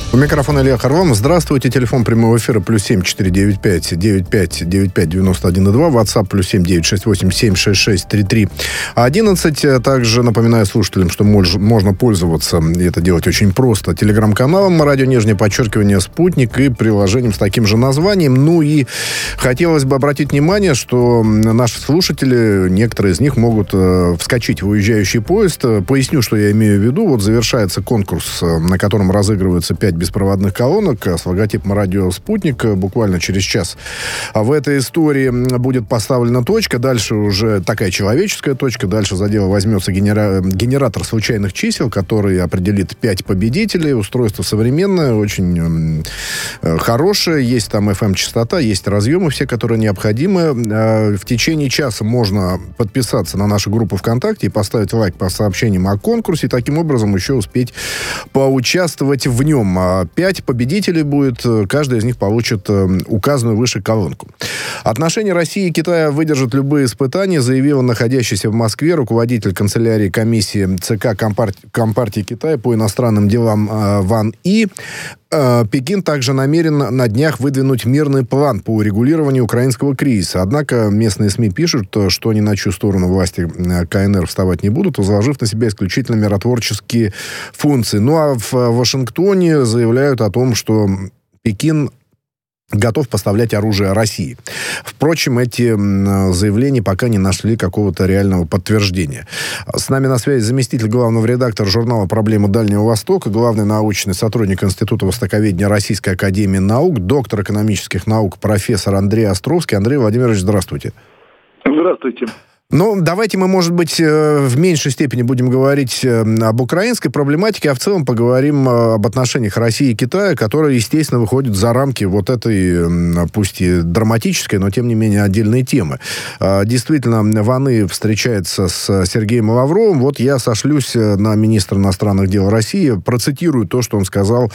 У микрофона Илья Харламов. Здравствуйте. Телефон прямого эфира +7 495 95 95 91 2. WhatsApp +7 968 766 33 11. Также напоминаю слушателям, что можно пользоваться, и это делать очень просто, телеграм-каналом «Радио _ Спутник» и приложением с таким же названием. Ну и хотелось бы обратить внимание, что наши слушатели, некоторые из них могут вскочить в уезжающий поезд. Поясню, что я имею в виду. Вот завершается конкурс, на котором разыгрываются 5 беспроводных колонок с логотипом «Радио Спутник». Буквально через час в этой истории будет поставлена точка. Дальше уже такая человеческая точка. Дальше за дело возьмется генератор случайных чисел, который определит 5 победителей. Устройство современное, очень хорошее. Есть там FM-частота, есть разъемы все, которые необходимы. В течение часа можно подписаться на нашу группу ВКонтакте и поставить лайк по сообщениям о конкурсе. И таким образом еще успеть поучаствовать в нем. 5 победителей будет, каждый из них получит указанную выше колонку. Отношения России и Китая выдержат любые испытания, заявила находящийся в Москве руководитель канцелярии комиссии ЦК Компартии Китая по иностранным делам Ван И. Пекин также намерен на днях выдвинуть мирный план по урегулированию украинского кризиса. Однако местные СМИ пишут, что ни на чью сторону власти КНР вставать не будут, возложив на себя исключительно миротворческие функции. Ну а в Вашингтоне заявляют о том, что Пекин готов поставлять оружие России. Впрочем, эти заявления пока не нашли какого-то реального подтверждения. С нами на связи заместитель главного редактора журнала «Проблемы Дальнего Востока», главный научный сотрудник Института востоковедения Российской академии наук, доктор экономических наук, профессор Андрей Островский. Андрей Владимирович, здравствуйте. Здравствуйте. Ну, давайте мы, может быть, в меньшей степени будем говорить об украинской проблематике, а в целом поговорим об отношениях России и Китая, которые, естественно, выходят за рамки вот этой, пусть и драматической, но, тем не менее, отдельной темы. Действительно, Ван И встречается с Сергеем Лавровым. Вот я сошлюсь на министра иностранных дел России, процитирую то, что он сказал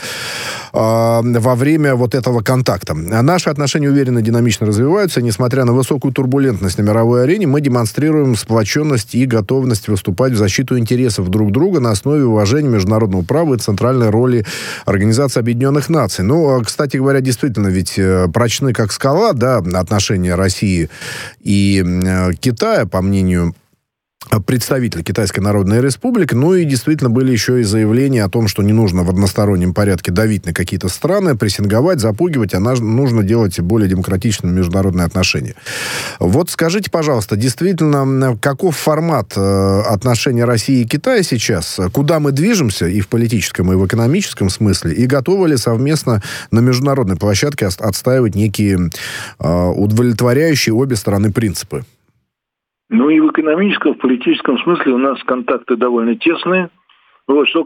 во время вот этого контакта. Наши отношения уверенно и динамично развиваются. Несмотря на высокую турбулентность на мировой арене, мы демонстрируем сплоченность и готовность выступать в защиту интересов друг друга на основе уважения международного права и центральной роли Организации Объединенных Наций. Ну, кстати говоря, действительно, ведь прочны как скала, да, отношения России и Китая, по мнению представитель Китайской Народной Республики. Ну и действительно были еще и заявления о том, что не нужно в одностороннем порядке давить на какие-то страны, прессинговать, запугивать, а нужно делать более демократичными международные отношения. Вот скажите, пожалуйста, действительно, каков формат отношений России и Китая сейчас? Куда мы движемся и в политическом, и в экономическом смысле? И готовы ли совместно на международной площадке отстаивать некие удовлетворяющие обе стороны принципы? Ну и в экономическом, в политическом смысле у нас контакты довольно тесные. Вот, что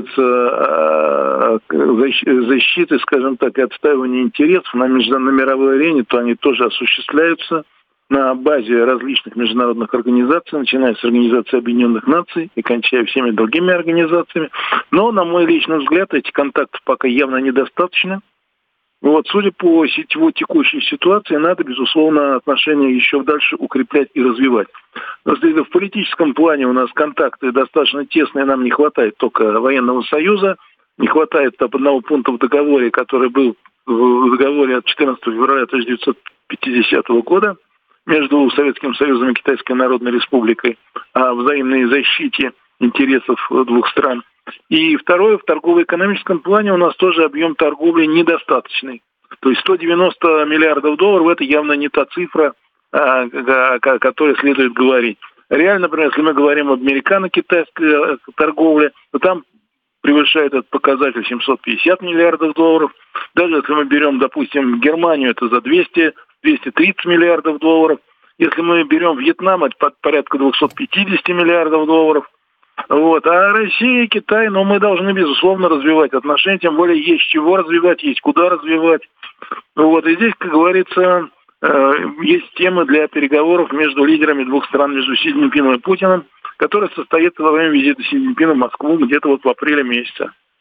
касается защиты, скажем так, и отстаивания интересов на мировой арене, то они тоже осуществляются на базе различных международных организаций, начиная с Организации Объединенных Наций и кончая всеми другими организациями. Но, на мой личный взгляд, этих контактов пока явно недостаточно. Вот, судя по сетевой текущей ситуации, надо, безусловно, отношения еще дальше укреплять и развивать. В политическом плане у нас контакты достаточно тесные, нам не хватает только военного союза, не хватает одного пункта в договоре, который был в договоре от 14 февраля 1950 года между Советским Союзом и Китайской Народной Республикой о взаимной защите интересов двух стран. И второе, в торгово-экономическом плане у нас тоже объем торговли недостаточный. То есть 190 миллиардов долларов – это явно не та цифра, о которой следует говорить. Реально, например, если мы говорим об американо-китайской торговле, то там превышает этот показатель 750 миллиардов долларов. Даже если мы берем, допустим, Германию, это за 200-230 миллиардов долларов. Если мы берем Вьетнам, это порядка 250 миллиардов долларов. Вот. А Россия и Китай, мы должны, безусловно, развивать отношения, тем более есть чего развивать, есть куда развивать. Вот. И здесь, как говорится, есть темы для переговоров между лидерами двух стран, между Си Цзиньпином и Путиным, который состоится во время визита Си Цзиньпина в Москву где-то вот в апреле месяце.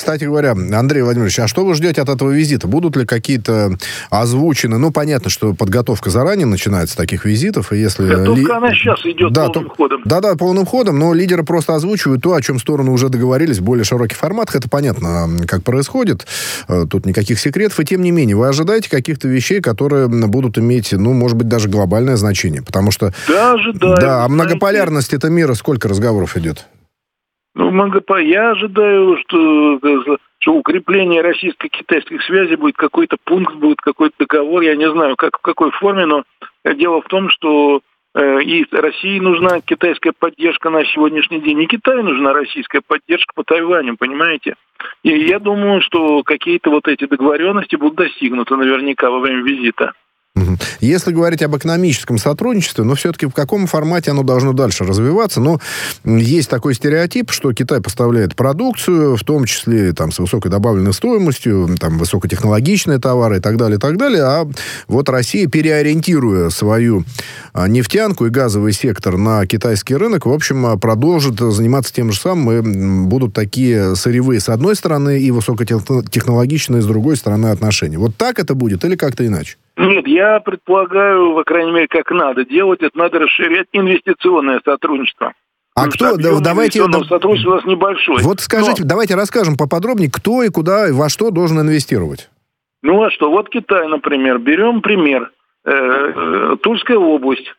кстати говоря, Андрей Владимирович, а что вы ждете от этого визита? Будут ли какие-то озвучены? Ну, понятно, что подготовка заранее начинается таких визитов, и если... Готовка она сейчас идет полным ходом. Да, полным ходом, но лидеры просто озвучивают то, о чем стороны уже договорились в более широких форматах. Это понятно, как происходит. Тут никаких секретов. И тем не менее, вы ожидаете каких-то вещей, которые будут иметь, ну, может быть, даже глобальное значение. Потому что... Да, ожидаю. Да, о многополярности этого мира сколько разговоров идет? Ну, я ожидаю, что укрепление российско-китайских связей будет какой-то пункт, будет какой-то договор. Я не знаю, в какой форме, но дело в том, что и России нужна китайская поддержка на сегодняшний день, и Китаю нужна российская поддержка по Тайваню, понимаете? И я думаю, что какие-то вот эти договоренности будут достигнуты наверняка во время визита. Если говорить об экономическом сотрудничестве, но все-таки в каком формате оно должно дальше развиваться? Ну, есть такой стереотип, что Китай поставляет продукцию, в том числе там, с высокой добавленной стоимостью, там, высокотехнологичные товары и так далее, а вот Россия, переориентируя свою нефтянку и газовый сектор на китайский рынок, в общем, продолжит заниматься тем же самым, и будут такие сырьевые с одной стороны и высокотехнологичные с другой стороны отношения. Вот так это будет или как-то иначе? Нет, я предполагаю, по крайней мере, как надо делать, это надо расширять инвестиционное сотрудничество. А кто, давайте... Сотрудничество у нас небольшое. Вот скажите, давайте расскажем поподробнее, кто и куда, и во что должен инвестировать. Ну а что, вот Китай, например, берем пример. Тульская область,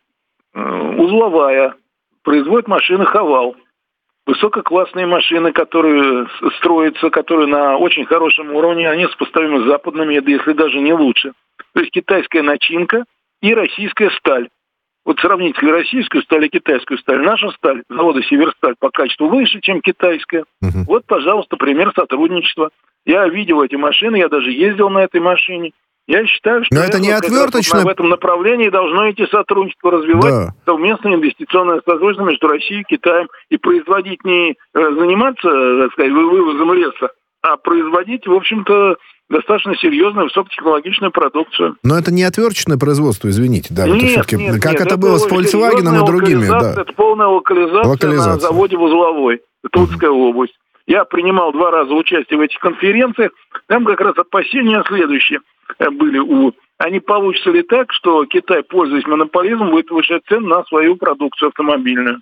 узловая, производит машины «Хавал». Высококлассные машины, которые строятся, которые на очень хорошем уровне, они сопоставимы с западными, если даже не лучше. То есть китайская начинка и российская сталь. Вот сравните российскую сталь и китайскую сталь. Наша сталь, завода «Северсталь», по качеству выше, чем китайская. Вот, пожалуйста, пример сотрудничества. Я видел эти машины, я даже ездил на этой машине. Я считаю, что это не отверточно. В этом направлении должно идти сотрудничество, развивать совместное инвестиционное сотрудничество между Россией и Китаем. И производить не заниматься, так сказать, вывозом леса, а производить, в общем-то, достаточно серьезную высокотехнологичную продукцию. Но это не отверточное производство, извините. Да, нет, как это было с Volkswagen и другими. Да. Это полная локализация на заводе в Узловой, Тульская область. Я принимал 2 раза участие в этих конференциях. Там как раз опасения следующие были. А не получится ли так, что Китай, пользуясь монополизмом, будет повышать цены на свою продукцию автомобильную?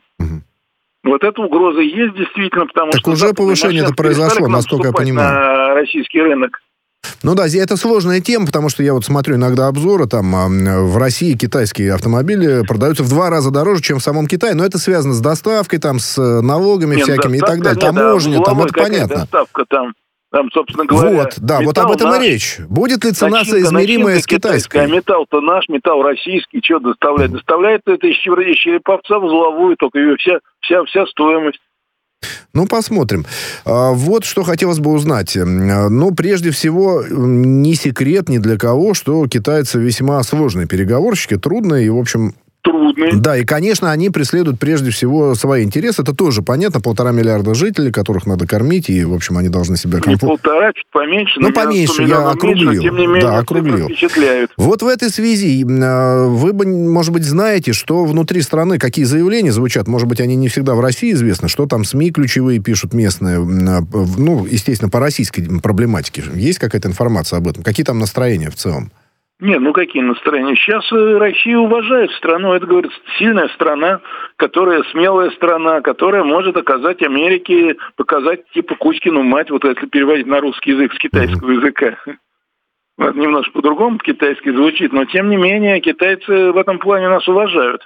Вот эта угроза есть действительно, потому так что... уже повышение-то произошло, насколько я понимаю. На российский рынок. Ну да, это сложная тема, потому что я вот смотрю иногда обзоры, там в России китайские автомобили продаются в 2 раза дороже, чем в самом Китае, но это связано с доставкой, там, с налогами всякими и так далее, таможня, там это понятно. Доставка там, самобственно говоря... Вот, да, вот об этом и речь. Будет ли цена соизмеримая с китайской? А металл-то наш, металл российский, что доставляет? Доставляет это из Череповца в Узловую, только ее вся стоимость. Ну, посмотрим. Вот что хотелось бы узнать. Ну, прежде всего, не секрет ни для кого, что китайцы весьма сложные переговорщики, трудные и, в общем... Трудные. Да, и, конечно, они преследуют прежде всего свои интересы. Это тоже понятно. 1,5 миллиарда жителей, которых надо кормить, и, в общем, они должны себя... Не 1,5, чуть поменьше. Ну, поменьше, я округлил. Меньше, тем не менее, да, округлил. Впечатляют. Вот в этой связи вы, может быть, знаете, что внутри страны, какие заявления звучат, может быть, они не всегда в России известны, что там СМИ ключевые пишут местные, ну, естественно, по российской проблематике. Есть какая-то информация об этом? Какие там настроения в целом? Нет, какие настроения? Сейчас Россию уважают страну. Это, говорит, сильная страна, смелая страна, которая может оказать Америке, показать типа Кузькину мать, вот если переводить на русский язык с китайского языка. Вот, немножко по-другому по-китайски звучит, но тем не менее китайцы в этом плане нас уважают.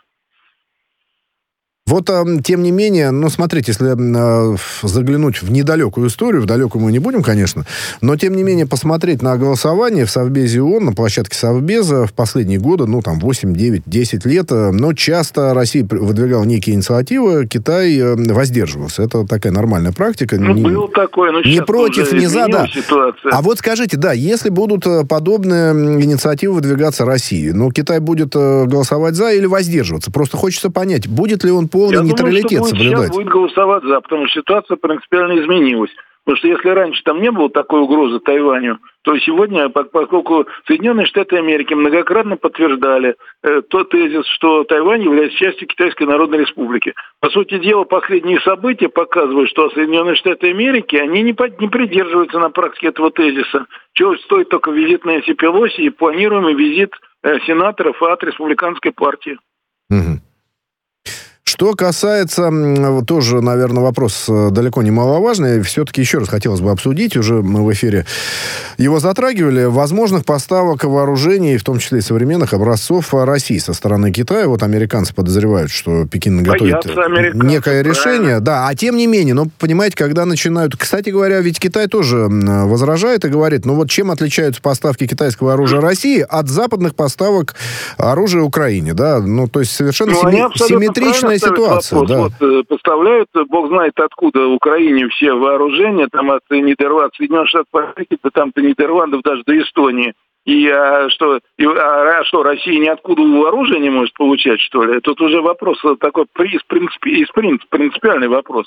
Вот, тем не менее, смотрите, если заглянуть в недалекую историю, в далекую мы не будем, конечно, но, тем не менее, посмотреть на голосование в Совбезе ООН, на площадке Совбеза в последние годы, 8, 9, 10 лет, но часто Россия выдвигала некие инициативы, Китай воздерживался. Это такая нормальная практика. Было такое, но не против, не за, да. Ситуация. А вот скажите, да, если будут подобные инициативы выдвигаться России, Китай будет голосовать за или воздерживаться? Просто хочется понять, будет ли он полный нейтралитет соблюдать. Сейчас будет голосовать за, потому что ситуация принципиально изменилась. Потому что если раньше там не было такой угрозы Тайваню, то сегодня, поскольку Соединенные Штаты Америки многократно подтверждали тот тезис, что Тайвань является частью Китайской Народной Республики. По сути дела, последние события показывают, что Соединенные Штаты Америки, они не придерживаются на практике этого тезиса. Чего стоит только визит Нэнси Пелоси и планируемый визит сенаторов от республиканской партии. Угу. Что касается, тоже, наверное, вопрос далеко не маловажный, все-таки еще раз хотелось бы обсудить, уже мы в эфире его затрагивали, возможных поставок вооружений, в том числе и современных образцов России со стороны Китая. Вот американцы подозревают, что Пекин готовит некое решение. Да, а тем не менее, понимаете, когда начинают... Кстати говоря, ведь Китай тоже возражает и говорит, вот чем отличаются поставки китайского оружия России от западных поставок оружия Украине, да? То есть совершенно симметричная ситуация, да. Вот поставляют, бог знает откуда, Украине все вооружения, там от Нидерландов, Соединенных Штатов Америки, там до Нидерландов, даже до Эстонии. Что, Россия ниоткуда оружие не может получать, что ли? Тут уже вопрос такой, принципиальный вопрос.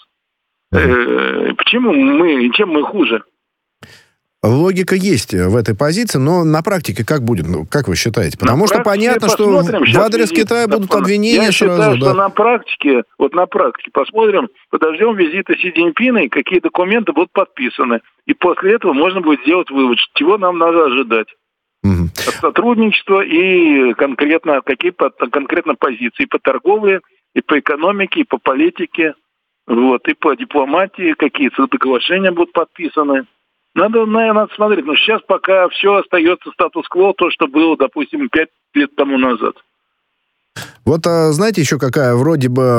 Почему чем мы хуже? Логика есть в этой позиции, но на практике как будет? Как вы считаете? Потому что понятно, что в адрес Китая будут обвинения сразу. Я считаю, что на практике, посмотрим, подождем визита Си Цзиньпина, и какие документы будут подписаны. И после этого можно будет сделать вывод, чего нам надо ожидать. От сотрудничества и какие конкретно позиции. И по торговле, и по экономике, и по политике, и по дипломатии, какие соглашения будут подписаны. Надо смотреть. Но сейчас пока все остается статус-кво, то, что было, допустим, 5 лет тому назад. Вот, знаете, еще какая вроде бы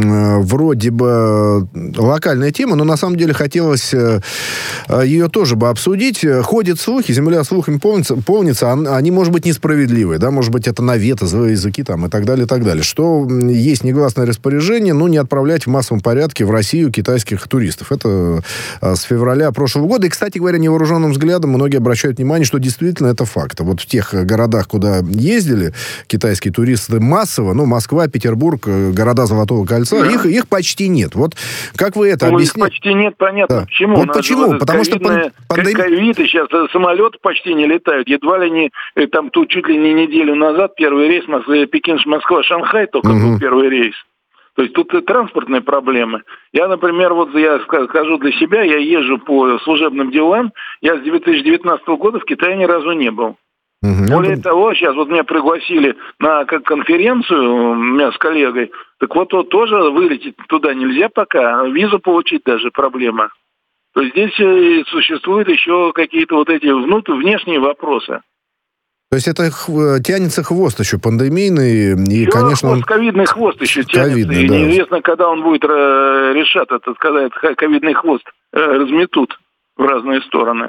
локальная тема, но на самом деле хотелось ее тоже бы обсудить. Ходят слухи, земля слухами полнится, они, может быть, несправедливые, да, может быть, это навет, злые языки там и так далее, и так далее. Что есть негласное распоряжение, не отправлять в массовом порядке в Россию китайских туристов. Это с февраля прошлого года. И, кстати говоря, невооруженным взглядом многие обращают внимание, что действительно это факт. Вот в тех городах, куда ездили китайские туристы массово, Москва, Петербург, города Золотого кольца, их почти нет. Вот как вы это объясняете? Их почти нет, понятно. Да. Почему? Вот почему? Потому что ковид, и сейчас самолеты почти не летают. Едва ли не, тут чуть ли не неделю назад первый рейс Пекин-Москва-Шанхай только был первый рейс. То есть тут и транспортные проблемы. Я, например, я скажу для себя, я езжу по служебным делам, я с 2019 года в Китае ни разу не был. Более того, сейчас меня пригласили на конференцию меня с коллегой, так тоже вылететь туда нельзя пока, визу получить даже проблема. То есть здесь существуют еще какие-то эти внешние вопросы. То есть это тянется хвост еще пандемийный, и, конечно... Ковидный хвост еще тянется, и неизвестно, когда он будет решать, когда этот ковидный хвост разметут в разные стороны.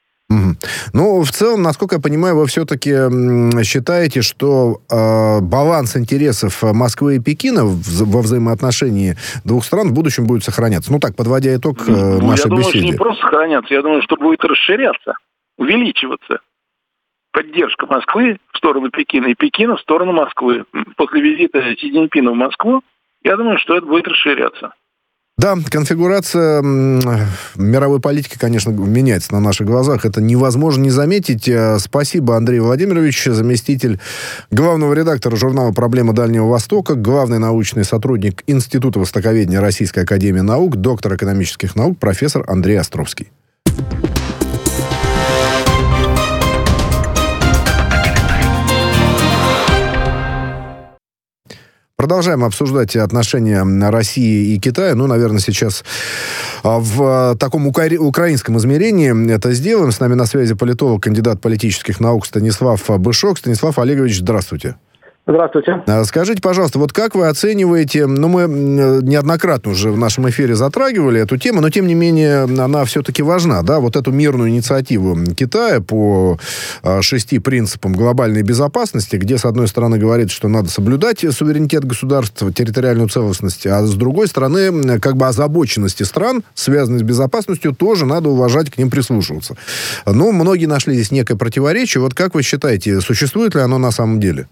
В целом, насколько я понимаю, вы все-таки считаете, что баланс интересов Москвы и Пекина во взаимоотношении двух стран в будущем будет сохраняться. подводя итог нашей беседы. Я думаю, что не просто сохраняться, я думаю, что будет расширяться, увеличиваться поддержка Москвы в сторону Пекина и Пекина в сторону Москвы. После визита Си Цзиньпина в Москву, я думаю, что это будет расширяться. Да, конфигурация мировой политики, конечно, меняется на наших глазах. Это невозможно не заметить. Спасибо, Андрей Владимирович, заместитель главного редактора журнала «Проблемы Дальнего Востока», главный научный сотрудник Института востоковедения Российской академии наук, доктор экономических наук, профессор Андрей Островский. Продолжаем обсуждать отношения России и Китая. Наверное, сейчас в таком украинском измерении это сделаем. С нами на связи политолог, кандидат политических наук Станислав Бышок. Станислав Олегович, здравствуйте. Здравствуйте. Скажите, пожалуйста, как вы оцениваете, мы неоднократно уже в нашем эфире затрагивали эту тему, но тем не менее она все-таки важна, да, эту мирную инициативу Китая по 6 принципам глобальной безопасности, где, с одной стороны, говорит, что надо соблюдать суверенитет государства, территориальную целостность, а с другой стороны, озабоченности стран, связанные с безопасностью, тоже надо уважать, к ним прислушиваться. Многие нашли здесь некое противоречие. Как вы считаете, существует ли оно на самом деле?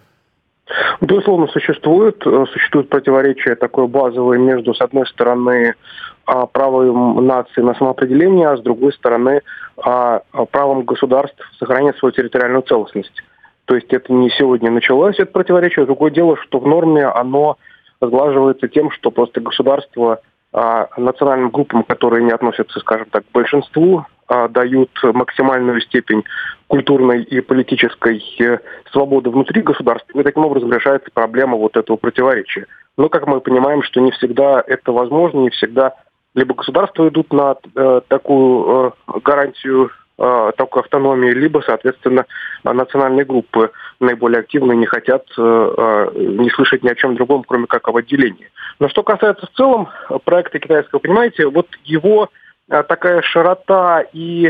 Безусловно, существует противоречие такое базовое между, с одной стороны, правом нации на самоопределение, а с другой стороны правом государств сохранять свою территориальную целостность. То есть это не сегодня началось, это противоречие. Другое дело, что в норме оно сглаживается тем, что просто государство национальным группам, которые не относятся, скажем так, к большинству, дают максимальную степень культурной и политической свободы внутри государства, и таким образом решается проблема вот этого противоречия. Но, как мы понимаем, что не всегда это возможно, не всегда либо государства идут на такую гарантию такой автономии, либо, соответственно, национальные группы наиболее активные не хотят не слышать ни о чем другом, кроме как об отделении. Но что касается в целом проекта китайского, понимаете, вот его такая широта и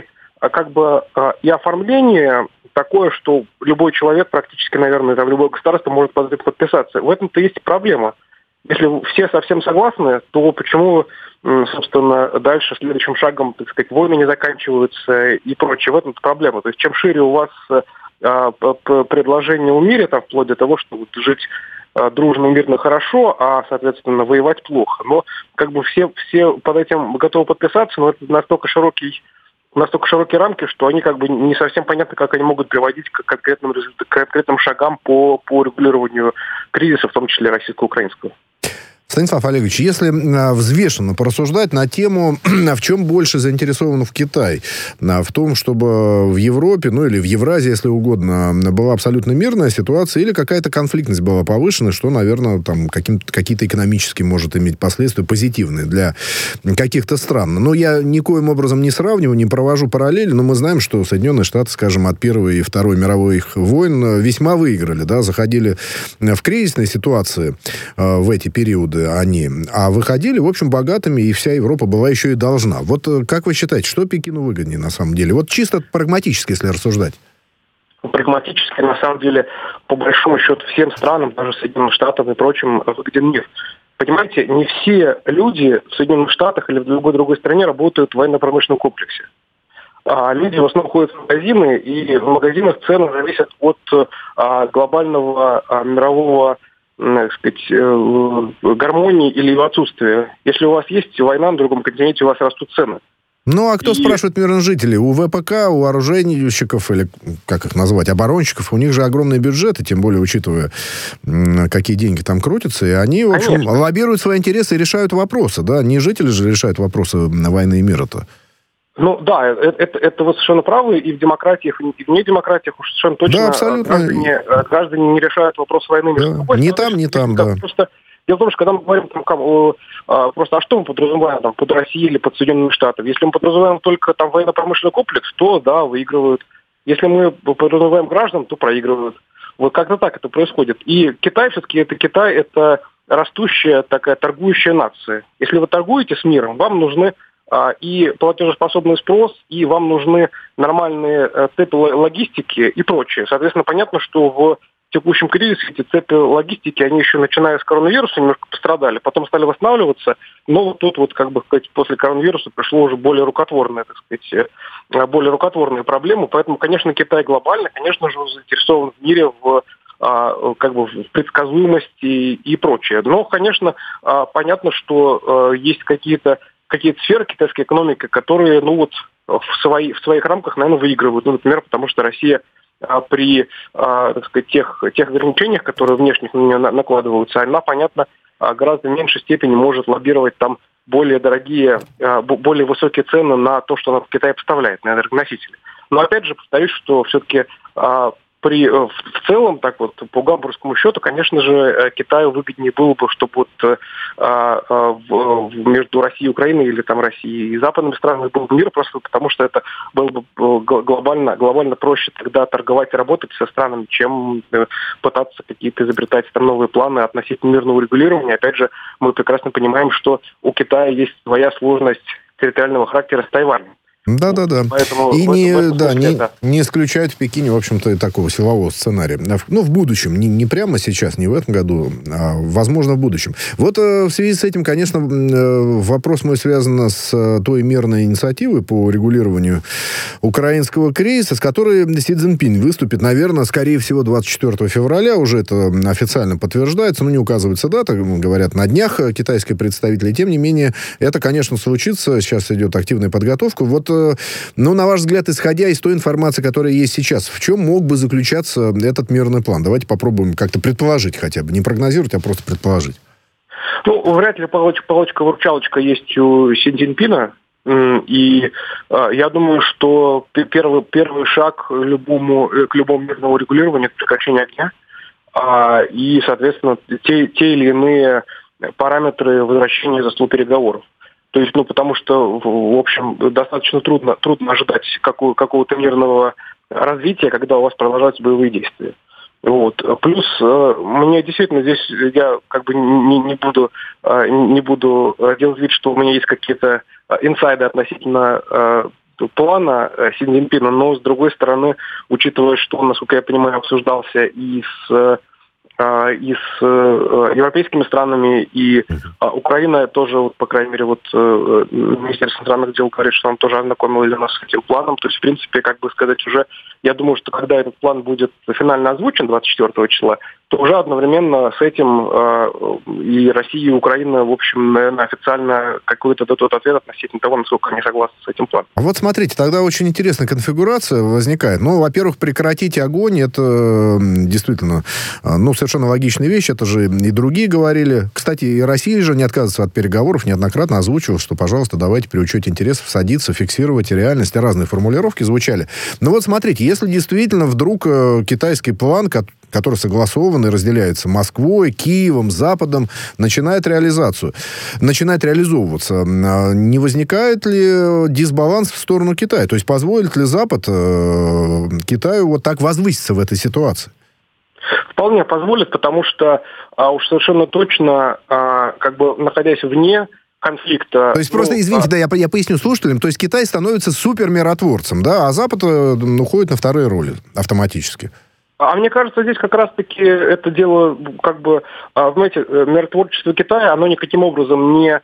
и оформление такое, что любой человек практически, наверное, там любое государство может под это подписаться. В этом-то есть проблема. Если все совсем согласны, то почему, собственно, дальше следующим шагом, так сказать, войны не заканчиваются и прочее? В этом-то проблема. То есть чем шире у вас предложение о мире, там, вплоть до того, что жить дружно, мирно, хорошо, а, соответственно, воевать плохо. Но все под этим готовы подписаться, но это настолько широкие рамки, что они не совсем понятно, как они могут приводить к конкретным шагам по регулированию кризиса, в том числе российско-украинского. Станислав Олегович, если взвешенно порассуждать на тему, в чем больше заинтересован в Китай, в том, чтобы в Европе, или в Евразии, если угодно, была абсолютно мирная ситуация, или какая-то конфликтность была повышена, что, наверное, там какие-то экономические может иметь последствия позитивные для каких-то стран. Но я никоим образом не сравниваю, не провожу параллели, но мы знаем, что Соединенные Штаты, скажем, от Первой и Второй мировых войн весьма выиграли, заходили в кризисные ситуации в эти периоды, а выходили, в общем, богатыми, и вся Европа была еще и должна. Вот как вы считаете, что Пекину выгоднее на самом деле? Вот чисто прагматически, если рассуждать. Прагматически, на самом деле, по большому счету, всем странам, даже Соединенным Штатам и прочим, выгоден мир. Понимаете, не все люди в Соединенных Штатах или в любой другой стране работают в военно-промышленном комплексе. Люди в основном ходят в магазины, и в магазинах цены зависят от глобального мирового, гармонии или его отсутствия. Если у вас есть война на другом континенте, у вас растут цены. Ну, а кто спрашивает мирных жителей? У ВПК, у оружейщиков, или как их назвать, оборонщиков, у них же огромные бюджеты, тем более учитывая, какие деньги там крутятся, и они, в общем, лоббируют свои интересы и решают вопросы, да? Не жители же решают вопросы войны и мира-то. Ну да, это вы совершенно правы, и в демократиях, и в недемократиях уж совершенно точно, да, абсолютно. Граждане не решают вопрос войны. Да. Ни там, да. Просто дело в том, что когда мы говорим просто, что мы подразумеваем под Россией или под Соединенными Штатами? Если мы подразумеваем только военно-промышленный комплекс, то да, выигрывают. Если мы подразумеваем граждан, то проигрывают. Вот как-то так это происходит. И Китай все-таки, это растущая такая торгующая нация. Если вы торгуете с миром, вам нужны и платежеспособный спрос, и вам нужны нормальные цепи логистики и прочее. Соответственно, понятно, что в текущем кризисе эти цепи логистики, они еще начиная с коронавируса немножко пострадали, потом стали восстанавливаться, но вот тут после коронавируса пришло уже более рукотворные проблемы. Поэтому, конечно, Китай глобально, конечно же, заинтересован в мире, в предсказуемости и прочее. Но, конечно, понятно, что есть какие-то сферы китайской экономики, которые, в своих рамках, наверное, выигрывают. Например, потому что Россия при, тех ограничениях, которые внешних на нее накладываются, она, понятно, гораздо меньшей степени может лоббировать там более дорогие, более высокие цены на то, что она в Китае поставляет, на энергоносители. Но, опять же, повторюсь, что все-таки в целом, по гамбургскому счету, конечно же, Китаю выгоднее было бы, чтобы между Россией и Украиной или там Россией и западными странами был бы мир, просто потому что это было бы глобально проще тогда торговать и работать со странами, чем пытаться какие-то изобретать там новые планы относительно мирного регулирования. Опять же, мы прекрасно понимаем, что у Китая есть своя сложность территориального характера с Тайванем. Да-да-да. И не исключают в Пекине, в общем-то, и такого силового сценария. Ну, в будущем. Не прямо сейчас, не в этом году, а, возможно, в будущем. Вот в связи с этим, конечно, вопрос мой связан с той мирной инициативой по регулированию украинского кризиса, с которой Си Цзиньпин выступит, наверное, скорее всего, 24 февраля. Уже это официально подтверждается, но не указывается дата. Говорят, на днях китайские представители. Тем не менее, это, конечно, случится. Сейчас идет активная подготовка. Вот, ну, на ваш взгляд, исходя из той информации, которая есть сейчас, в чем мог бы заключаться этот мирный план? Давайте попробуем как-то предположить хотя бы. Не прогнозировать, а просто предположить. Ну, вряд ли палочка-выручалочка есть у Си Цзиньпина. И я думаю, что первый шаг к любому мирному регулированию – это прекращение огня. И, соответственно, те или иные параметры возвращения за стол переговоров. То есть, потому что, в общем, достаточно трудно ожидать какого-то мирного развития, когда у вас продолжаются боевые действия. Вот. Плюс мне действительно здесь я как бы не буду делать вид, что у меня есть какие-то инсайды относительно плана Си Цзиньпина, но с другой стороны, учитывая, что он, насколько я понимаю, обсуждался и с европейскими странами, и Украина тоже, по крайней мере, Министерство иностранных дел говорит, что он тоже ознакомил нас с этим планом. То есть, в принципе, как бы сказать, уже, я думаю, что когда этот план будет финально озвучен 24 числа, то уже одновременно с этим и Россия, и Украина, в общем, наверное, официально какой-то дадут ответ относительно того, насколько они согласны с этим планом. А вот смотрите, тогда очень интересная конфигурация возникает. Ну, во-первых, прекратить огонь, это действительно, совершенно логичная вещь, это же и другие говорили. Кстати, и Россия же не отказывается от переговоров, неоднократно озвучивала, что, пожалуйста, давайте при учете интересов садиться, фиксировать реальность. Разные формулировки звучали. Но вот смотрите, если действительно вдруг китайский план, который согласован и разделяется Москвой, Киевом, Западом, начинает реализовываться. Не возникает ли дисбаланс в сторону Китая? То есть позволит ли Запад Китаю вот так возвыситься в этой ситуации? Вполне позволит, потому что уж совершенно точно, как бы находясь вне конфликта... То есть просто, извините, я поясню слушателям, то есть Китай становится супермиротворцем, да, а Запад уходит на вторые роли автоматически. А мне кажется, здесь как раз-таки это дело, как бы, знаете, миротворчество Китая, оно никаким образом не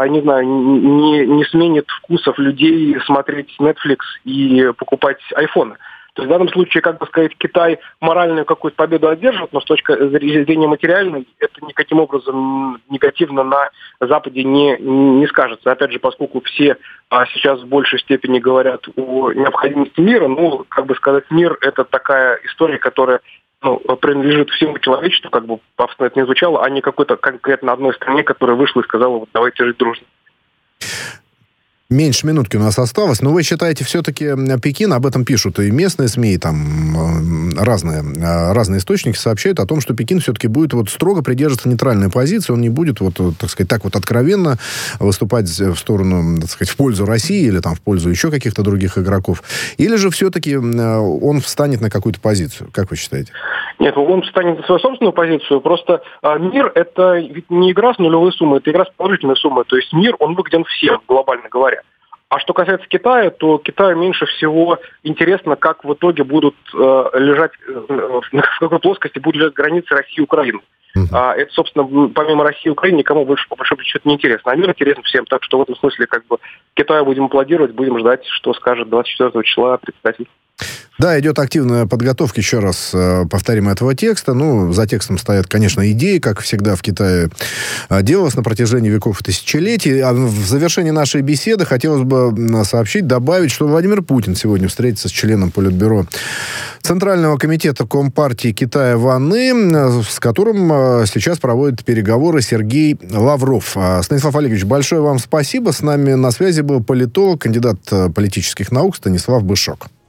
сменит вкусов людей смотреть Netflix и покупать айфоны. То есть в данном случае, как бы сказать, Китай моральную какую-то победу одержит, но с точки зрения материальной это никаким образом негативно на Западе не скажется. Опять же, поскольку все сейчас в большей степени говорят о необходимости мира, как бы сказать, мир – это такая история, которая принадлежит всему человечеству, как бы пафосно это не звучало, а не какой-то конкретно одной стране, которая вышла и сказала, вот давайте жить дружно. Меньше минутки у нас осталось, но вы считаете, все-таки Пекин, об этом пишут и местные СМИ, и там разные источники сообщают о том, что Пекин все-таки будет строго придерживаться нейтральной позиции, он не будет, так сказать, так откровенно выступать в сторону, так сказать, в пользу России или там в пользу еще каких-то других игроков, или же все-таки он встанет на какую-то позицию, как вы считаете? Нет, он встанет на свою собственную позицию, просто мир это ведь не игра с нулевой суммой, это игра с положительной суммой, то есть мир, он выгоден всем, глобально говоря. А что касается Китая, то Китаю меньше всего интересно, как в итоге будут лежать, в какой плоскости будут лежать границы России и Украины. Это, собственно, помимо России и Украины, никому больше, по большому счету, не интересно. А мир интересен всем. Так что в этом смысле, как бы, Китаю будем аплодировать, будем ждать, что скажет 24 числа председатель. Да, идет активная подготовка, еще раз повторим, этого текста. За текстом стоят, конечно, идеи, как всегда в Китае делалось на протяжении веков и тысячелетий. А в завершении нашей беседы хотелось бы сообщить, добавить, что Владимир Путин сегодня встретится с членом Политбюро Центрального комитета Компартии Китая Ван И, с которым сейчас проводит переговоры Сергей Лавров. Станислав Олегович, большое вам спасибо. С нами на связи был политолог, кандидат политических наук Станислав Бышок.